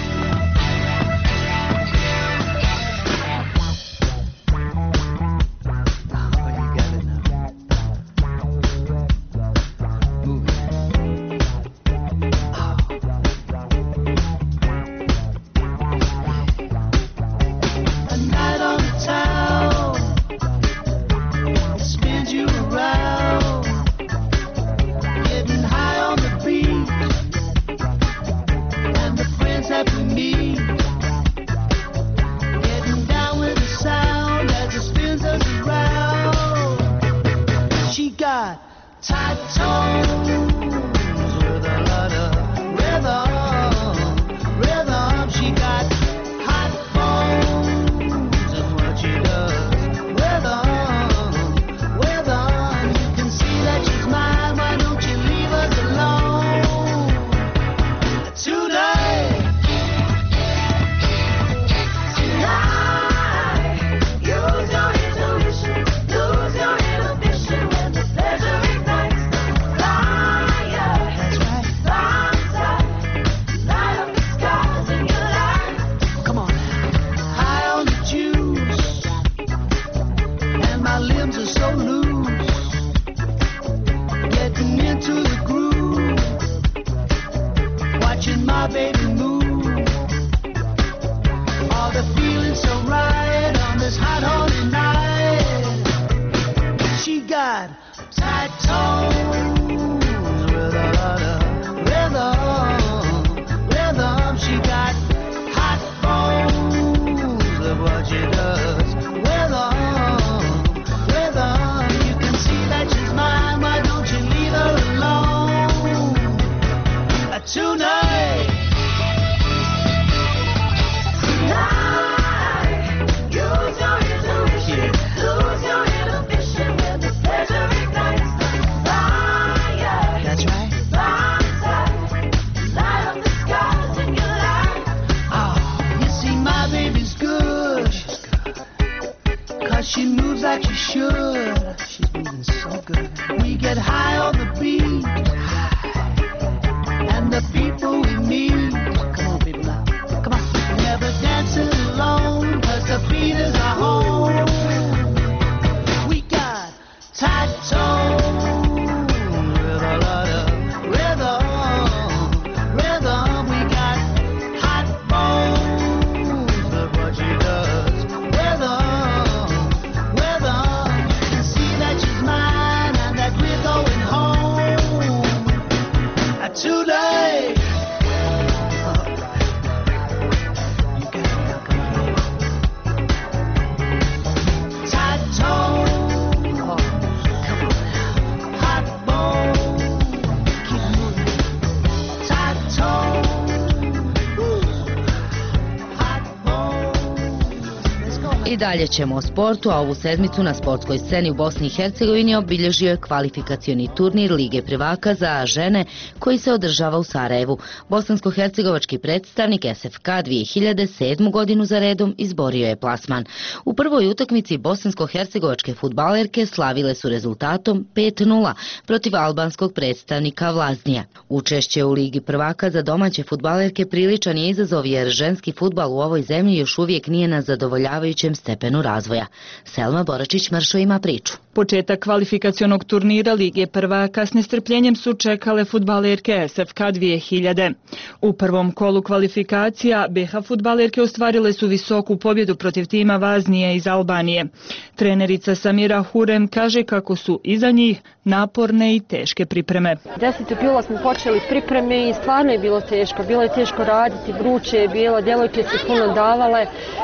I dalje ćemo o sportu, a ovu sedmicu na sportskoj sceni u Bosni i Hercegovini obilježio je kvalifikacioni turnir Lige prvaka za žene koji se održava u Sarajevu. Bosansko-hercegovački predstavnik SFK 2007. godinu za redom izborio je plasman. U prvoj utakmici bosansko-hercegovačke fudbalerke slavile su rezultatom 5:0 protiv albanskog predstavnika Vlaznija. Učešće u Ligi prvaka za domaće fudbalerke priličan je izazov jer ženski fudbal u ovoj zemlji još uvijek nije na zadovoljavajućem stepenu razvoja. Selma Boračić-Mršo ima priču. Početak kvalifikacionog turnira Lige prvaka s nestrpljenjem su čekale fudbalerke SFK 2000. U prvom kolu kvalifikacija BiH fudbalerke ostvarile su visoku pobjedu protiv tima Vaznije iz Albanije. Trenerica Samira Hurem kaže kako su iza njih naporne i teške pripreme. 10. jula smo počeli pripreme i stvarno je bilo teško. Bilo je teško raditi, vruće je bilo, djevojke su puno davale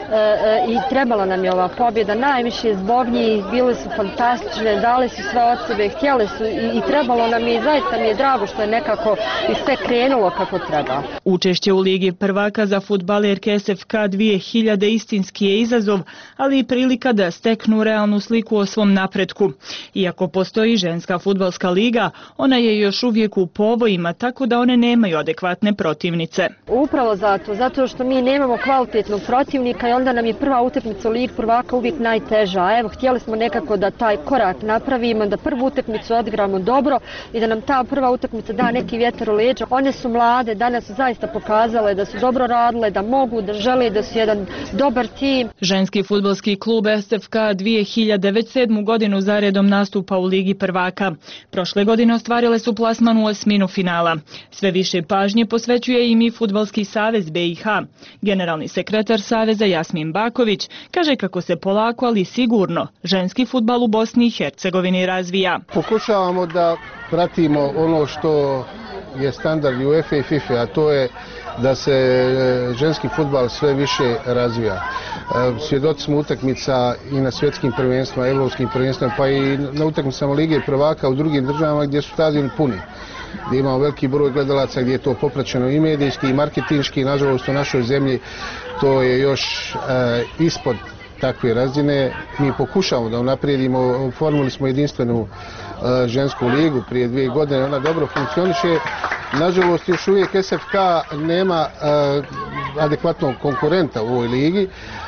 i trebala nam je ova pobjeda. Najviše zbog njih, bile su fantastične, dali su sve od sebe, htjele su i trebalo nam je i zaista mi je drago što je nekako i sve krenulo kako treba. Učešće u Ligi prvaka za fudbalerke SFK 2000 istinski je izazov, ali i prilika da steknu realnu sliku o svom napretku. Iako postoji ženska fudbalska liga, ona je još uvijek u povojima, tako da one nemaju adekvatne protivnice. Upravo zato što mi nemamo kvalitetnog protivnika i onda nam je prva utakmica u Ligi prvaka uvijek najteža. Evo, htjeli smo nekako da taj korak napravimo, da prvu utakmicu odigramo dobro i da nam ta prva utakmica da neki vjetar u leđa. One su mlade, danas su zaista pokazale da su dobro radile, da mogu, da žele, da su jedan dobar tim. Ženski fudbalski klub SFK 2000 već 7. godinu zaredom nastupa u Ligi prvaka. Prošle godine ostvarile su plasman u osminu finala. Sve više pažnje posvećuje im i Fudbalski savez BiH. Generalni sekretar saveza Jasmin Baković kaže kako se polako, ali sigurno, ženski fudbal u Bosni i Hercegovini razvija. Pokušavamo da pratimo ono što je standard UEFA i FIFA, a to je da se ženski fudbal sve više razvija. Svjedoci smo utakmica i na svjetskim prvenstvima, evropskim prvenstvima, pa i na utakmicama Lige prvaka u drugim državama gdje su stadioni puni, gdje imamo veliki broj gledalaca, gdje je to popraćeno i medijski i marketinški. Nažalost u našoj zemlji to je još ispod takve razine. Mi pokušamo da unaprijedimo, formuli smo jedinstvenu žensku ligu prije 2 godine, ona dobro funkcioniše. Nažalost još uvijek SFK nema adekvatnog konkurenta u ovoj ligi.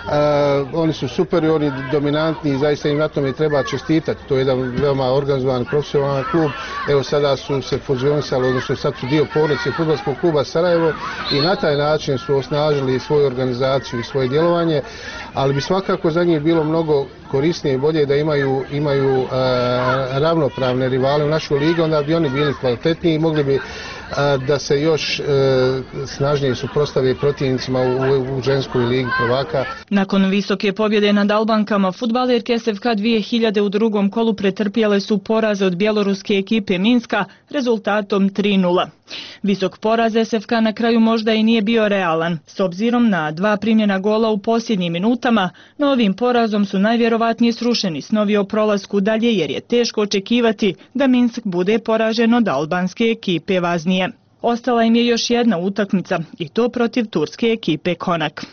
Oni su superiorni, dominantni i zaista im na tome treba čestitati. To je jedan veoma organizovan profesionalan klub. Evo sada su se fuzionisali, odnosno sad su dio porodice Fudbalskog kluba Sarajevo i na taj način su osnažili svoju organizaciju i svoje djelovanje, ali bi svakako za njih bilo mnogo korisnije i bolje da imaju ravnopravne rivale u našoj ligi, onda bi oni bili kvalitetniji i mogli bi da se još snažnije suprotstave protivnicima u ženskoj ligi prvaka. Nakon visoke pobjede nad Albankama, fudbalerke SFK 2000 u drugom kolu pretrpjele su poraz od bjeloruske ekipe Minska rezultatom 3:0. Visok poraz SFK na kraju možda i nije bio realan, s obzirom na 2 primljena gola u posljednjim minutama, no ovim porazom su najvjerovatnije srušeni snovi o prolasku dalje jer je teško očekivati da Minsk bude poražen od albanske ekipe Vaznije. Ostala im je još jedna utakmica i to protiv turske ekipe Konak.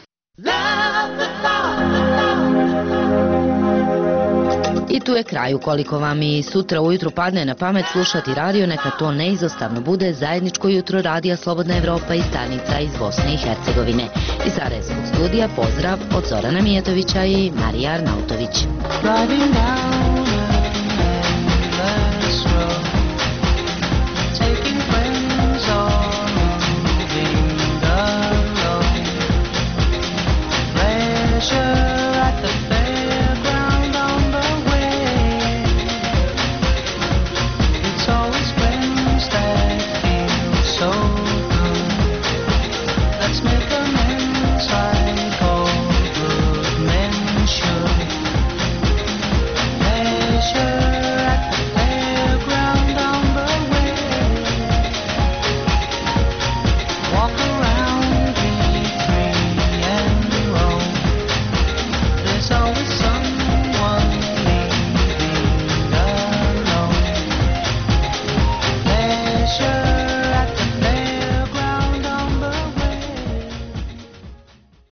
I tu je kraj. Ukoliko vam i sutra ujutru padne na pamet slušati radio, neka to neizostavno bude zajedničko jutro radija Slobodna Evropa i stanica iz Bosne i Hercegovine. Iz Sarajevskog studija pozdrav od Zorana Mijetovića i Marija Arnautović.